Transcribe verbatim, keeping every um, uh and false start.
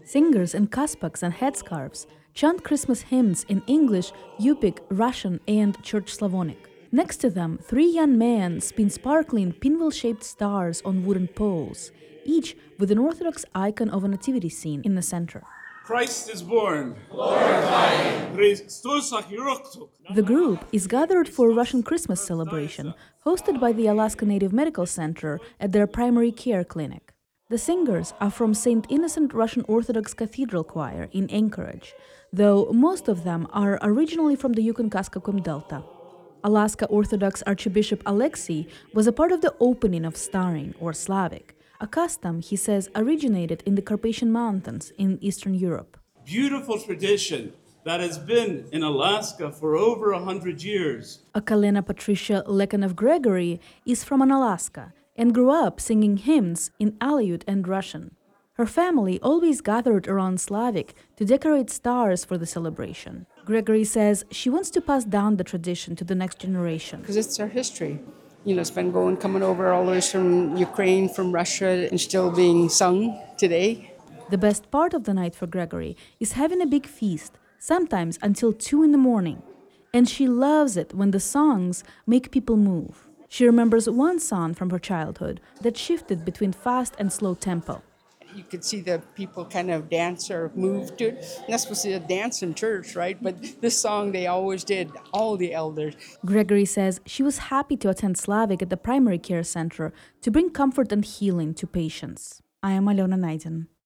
Singers in kaspaks and headscarves chant Christmas hymns in English, Yupik, Russian, and Church Slavonic. Next to them, three young men spin sparkling pinwheel-shaped stars on wooden poles, each with an Orthodox icon of a nativity scene in the center. Christ is born. Glorify him. The group is gathered for a Russian Christmas celebration hosted by the Alaska Native Medical Center at their primary care clinic. The singers are from Saint Innocent Russian Orthodox Cathedral Choir in Anchorage, though most of them are originally from the Yukon-Kuskokwim Delta. Alaska Orthodox Archbishop Alexei was a part of the opening of Starin, or Slavic, a custom, he says, originated in the Carpathian Mountains in Eastern Europe. Beautiful tradition that has been in Alaska for over a hundred years. Akalena Patricia Lekanov-Gregory is from Alaska and grew up singing hymns in Aleut and Russian. Her family always gathered around Slavic to decorate stars for the celebration. Gregory says she wants to pass down the tradition to the next generation. Because it's our history. You know, it's been going, coming over all the way from Ukraine, from Russia, and still being sung today. The best part of the night for Gregory is having a big feast, sometimes until two in the morning. And she loves it when the songs make people move. She remembers one song from her childhood that shifted between fast and slow tempo. You could see the people kind of dance or move to it. You're not supposed to dance in church, right? But this song they always did, all the elders. Gregory says she was happy to attend Slavic at the primary care center to bring comfort and healing to patients. I am Alona Naidin.